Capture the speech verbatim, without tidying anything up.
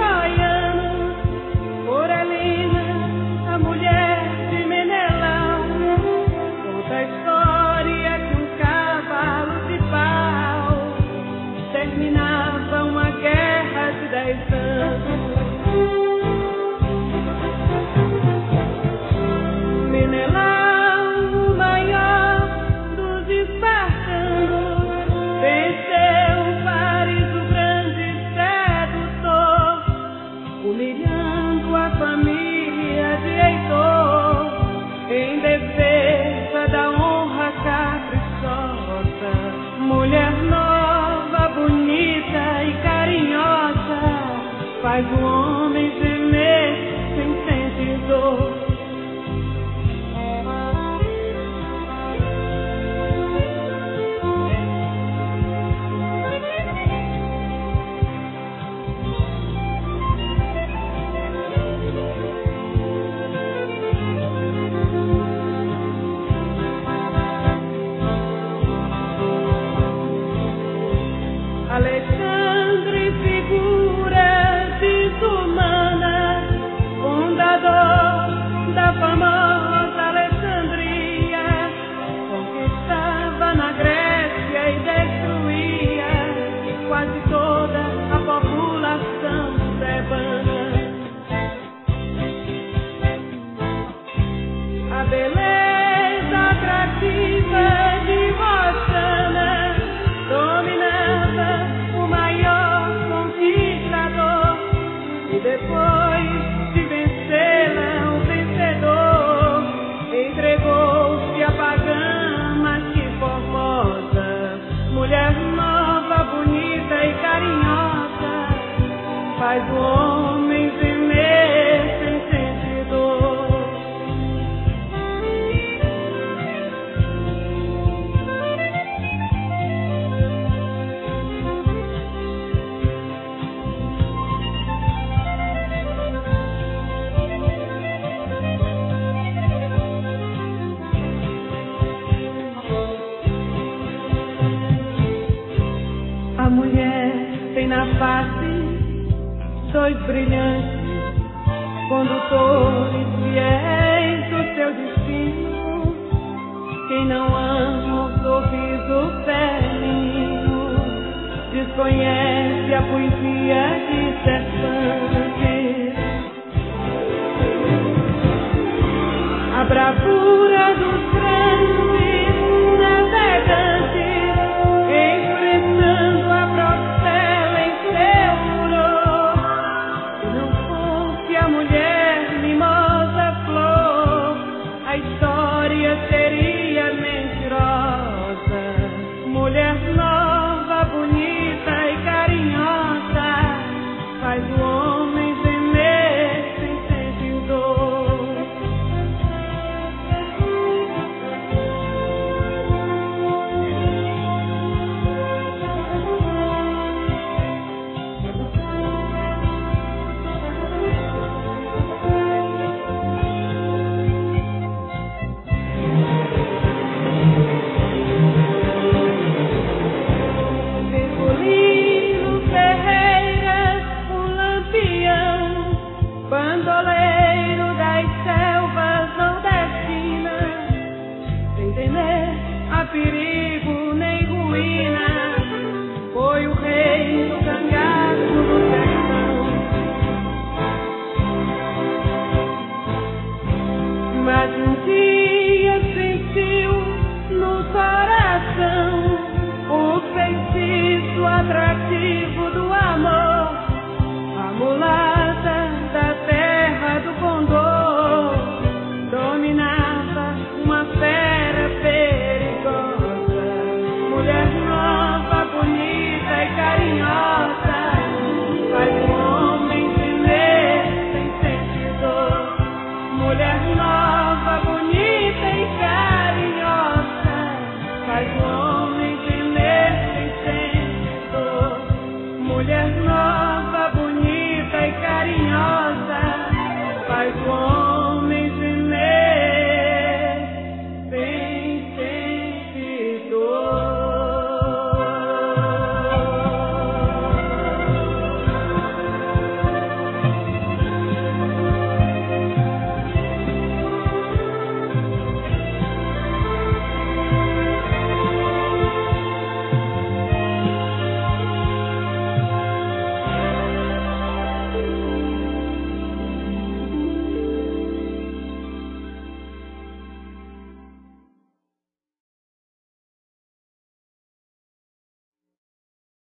goiano, Coralina, a mulher de Menelão, conta a história que um cavalo de pau terminava uma guerra de dez anos. Menelão, o maior dos espartanos, venceu Paris, o grande sedutor, humilhando a família de Heitor, em defesa da honra caprichosa. Mulher nova, bonita e carinhosa, faz o homem gemer sem sentir dor. Alexandre, figura desumana, fundador da famosa Alexandria, conquistava na Grécia e destruía quase toda a população tebana. A beleza atrativa de Roxana dominava o maior conquistador, e depois de vencê-la, o vencedor entregou-se à pagã, mas que formosa. Mulher nova, bonita e carinhosa, faz o homem gemer sem sentir dor. A mulher tem na face dois brilhantes condutores fiéis do seu destino. Quem não ama o sorriso feminino desconhece a poesia de Cervantes. A bravura dos grandes navegantes, enfrentando a Procela em seu furor. Se não fosse a mulher mimosa flor, a história seria mentirosa. Mulher nova, bonita e carinhosa, faz o homem gemer sem sentir dor. Virgulino Ferreira, o lampião, bandoleiro das selvas nordestinas, sem temer a perigo nem ruína, foi o rei do cangaço do sertão. Mas um dia sentiu no coração o feitiço atrativo do amor. A mulata da terra do Condor dominava uma fera perigosa. Mulher nova, bonita e carinhosa, faz o homem gemer sem sentir dor. Mulher nova, bonita e carinhosa, faz o homem gemer sem sentir dor. Mulher nova.